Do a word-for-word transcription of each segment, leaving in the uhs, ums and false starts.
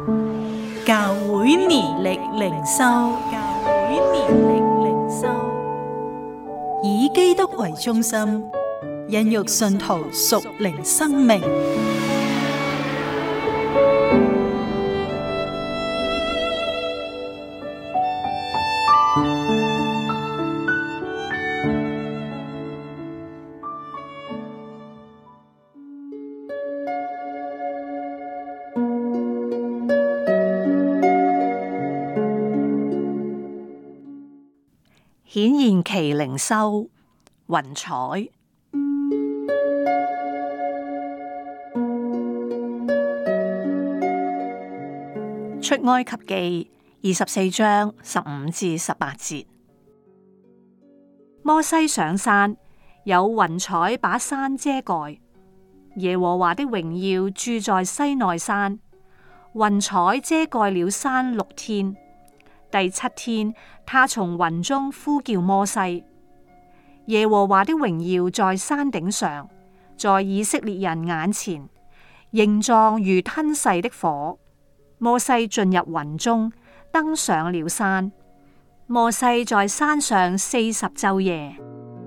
教會年曆靈修，教會年曆靈修，以基督為中心，孕育信徒屬靈生命。 顯現期靈修，雲彩。出埃及記二十四章十五至十八節。摩西上山，有雲彩把山遮蓋，耶和華的榮耀住在西奈山，雲彩遮蓋了山六天。第七天，他從雲中呼叫摩西，耶和華的榮耀在山頂上，在以色列人眼前，形狀如吞噬的火。摩西進入雲中，登上了山。摩西在山上四十晝夜。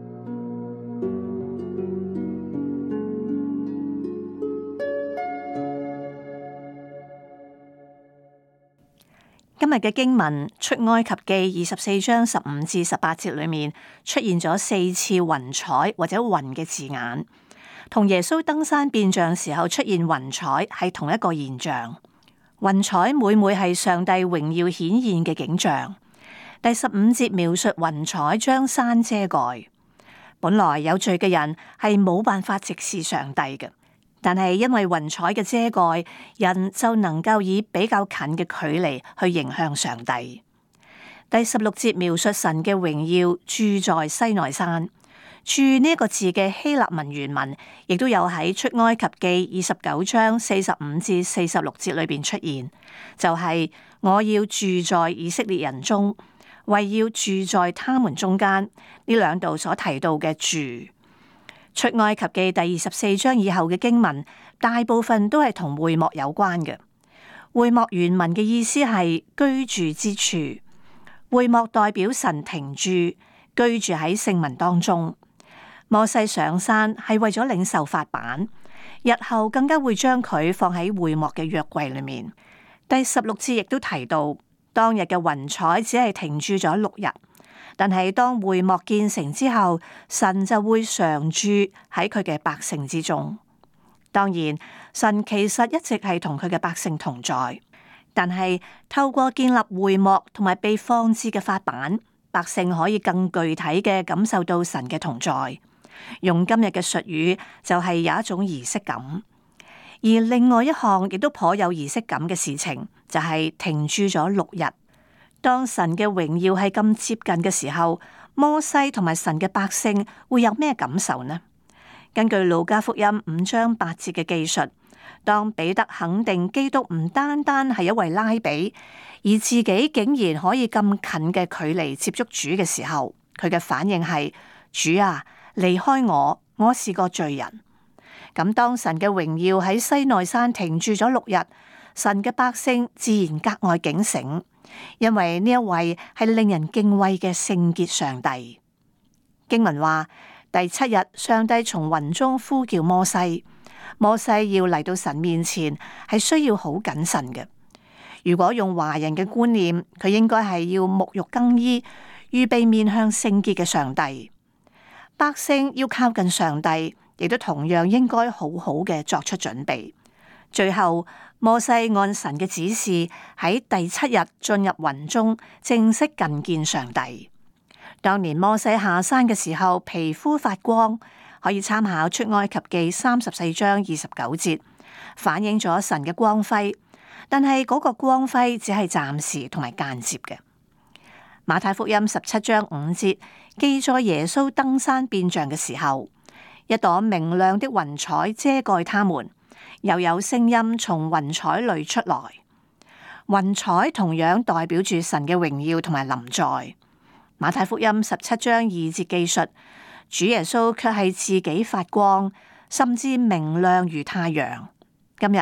今日嘅經文出埃及記二十四章十五至十八節裏面出現咗四次雲彩或者雲嘅字眼，同耶穌登山變像時候出現雲彩係同一個現象。雲彩每每係上帝榮耀顯現嘅景象。第十五節描述雲彩將山遮蓋，本來有罪嘅人係冇辦法直視上帝嘅。但係因為雲彩嘅遮蓋，人就能夠以比較近嘅距離去迎向上帝。第十六節描述神嘅榮耀住在西奈山，住呢一個字嘅希臘文原文，亦都有喺出埃及記二十九章四十五至四十六節裏邊出現，就係、是、我要住在以色列人中，為要住在他們中間。呢兩度所提到嘅住。出埃及記第二十四章以後嘅經文，大部分都係同會幕有關嘅。會幕原文嘅意思係居住之處，會幕代表神停住，居住喺聖民當中。摩西上山係為咗領受法版，日後更加會將佢放喺會幕嘅約櫃裏面。第十六節亦都提到，當日嘅雲彩只係停住咗六日。但係當會幕建成之後，神就會常住喺佢嘅百姓之中。當然，神其實一直係同佢嘅百姓同在，但係透過建立會幕同埋被放置嘅法版，百姓可以更具體嘅感受到神嘅同在。用今日嘅術語，就係有一種儀式感。而另外一項亦都頗有儀式感嘅事情，就係停住咗六日。當神嘅榮耀係咁接近嘅時候，摩西同埋神嘅百姓會有咩感受呢？根據路加福音五章八節嘅記述，當彼得肯定基督唔單單係一位拉比，而自己竟然可以咁近嘅距離接觸主嘅時候，佢嘅反應係：主啊，離開我，我是個罪人。咁當神嘅榮耀喺西奈山停住咗六日，神嘅百姓自然格外警醒。因為呢一位係令人敬畏嘅聖潔上帝。經文話，第七日上帝從雲中呼叫摩西，摩西要嚟到神面前係需要好謹慎嘅。如果用華人嘅觀念，佢應該係要沐浴更衣，預備面向聖潔嘅上帝。百姓要靠近上帝，亦都同樣應該好好嘅作出準備。最後，摩西按神嘅指示喺第七日進入雲中，正式覲見上帝。當年摩西下山嘅時候，皮膚發光，可以參考出埃及記三十四章二十九節，反映咗神嘅光輝。但係嗰個光輝只係暫時同埋間接嘅。馬太福音十七章五節記載耶穌登山變像嘅時候，一朵明亮的雲彩遮蓋他們。又有聲音從雲彩裏出來，雲彩同樣代表住神嘅榮耀同埋臨在。馬太福音十七章二節記述，主耶穌卻係自己發光，甚至明亮如太陽。今日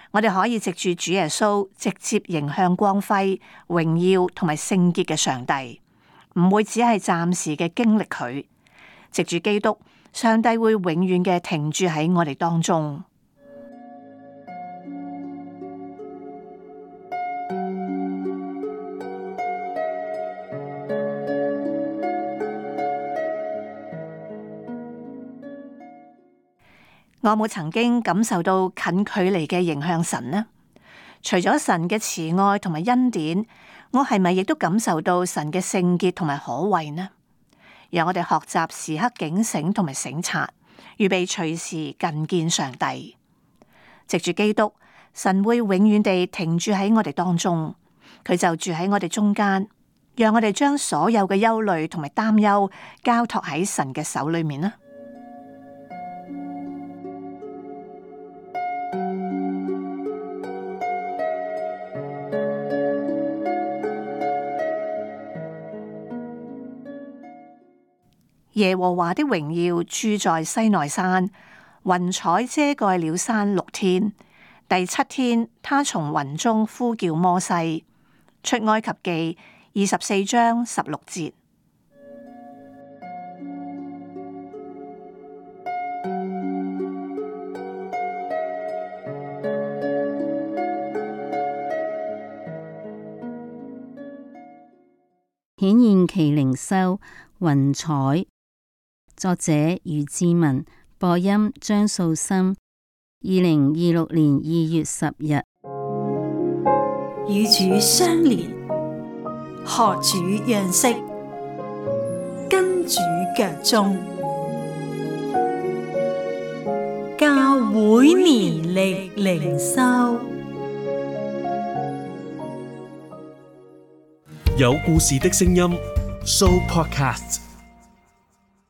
我哋可以藉住主耶穌直接迎向光輝、榮耀同埋聖潔嘅上帝，唔會只係暫時嘅經歷佢。藉住基督，上帝會永遠嘅停住喺我哋當中。我冇曾經感受到近距離嘅迎向神呢？除咗神嘅慈愛同埋恩典，我係咪亦都感受到神嘅聖潔同埋可畏呢？讓我哋學習時刻警醒同埋省察，預備隨時近見上帝。藉住基督，神會永遠地停住喺我哋當中，佢就住喺我哋中間，讓我哋將所有嘅憂慮同埋擔憂交託喺神嘅手裏面啦。耶和華的榮耀住在西奈山，雲彩遮蓋了山六天。第七天，他從雲中呼叫摩西。出埃及記二十四章十六節。 顯現其靈修雲彩。作者余志文，播音張素心。二零二六年二月十日， 與主相連，學主樣式，跟主腳蹤，教會年曆靈修， 有故事的聲音 ，Show Podcast。